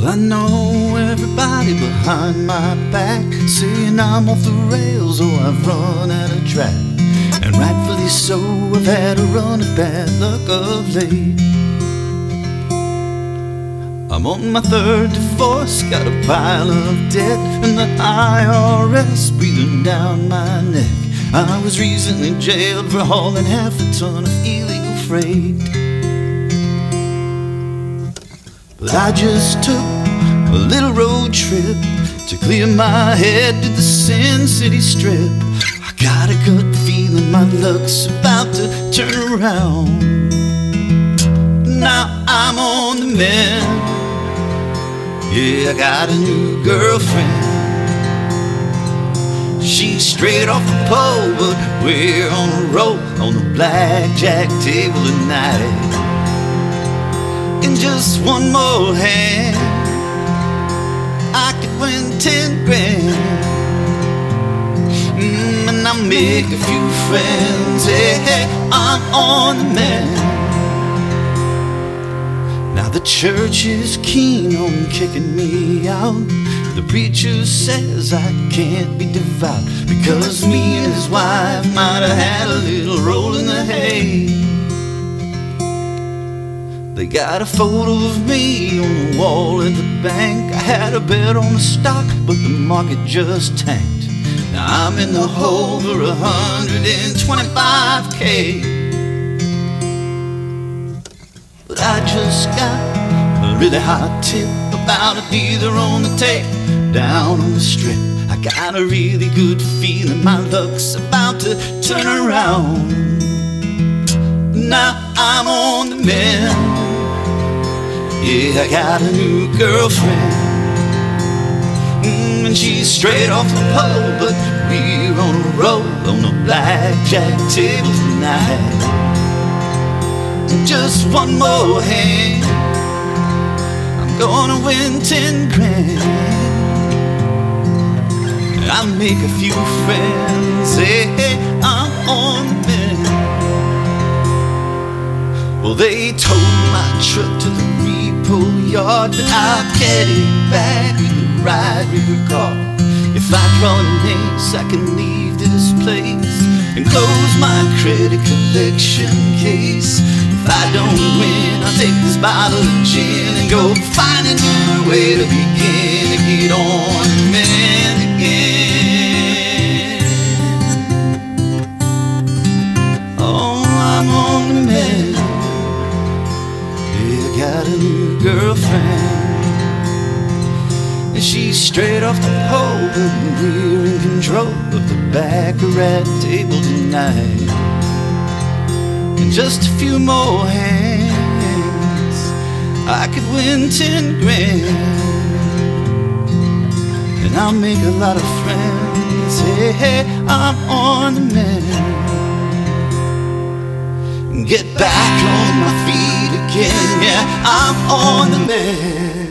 I know everybody behind my back saying I'm off the rails or I've run out of track. And rightfully so, I've had a run of bad luck of late. I'm on my third divorce, got a pile of debt, and the IRS breathing down my neck. I was recently jailed for hauling half a ton of illegal freight. But I just took a little road trip to clear my head to the Sin City Strip. I got a good feeling my luck's about to turn around. Now I'm on the mend. Yeah, I got a new girlfriend. She's straight off the pole, but we're on a roll on the blackjack table tonight. In just one more hand, I could win 10 grand. And I'll make a few friends. Hey, hey, I'm on the mend. Now the church is keen on kicking me out. The preacher says I can't be devout because me and his wife might have had a little roll in the hay. They got a photo of me on the wall at the bank. I had a bet on the stock, but the market just tanked. Now I'm in the hole for 125K. But I just got a really hot tip about a dealer on the tape down on the strip. I got a really good feeling my luck's about to turn around. Now I'm on the mend. Yeah, I got a new girlfriend. And she's straight off the pole, but we're on a roll on a blackjack table tonight. Just one more hand, I'm gonna win 10 grand. I'll make a few friends. Hey, hey, I'm on the mend. Well, they towed my truck to the repo yard, but I'll get it back with the right river car. If I draw an ace, I can leave this place and close my credit collection case. If I don't win, I'll take this bottle of gin and go find a new way to begin to get on the mend again. Oh, I'm on the mend. Yeah, I got a new girlfriend. And she's straight off the pole, but we're in control of the baccarat table tonight. In just a few more hands, I could win 10 grand. And I'll make a lot of friends. Hey, hey, I'm on the mend. Get back on my feet again. Yeah, I'm on the mend.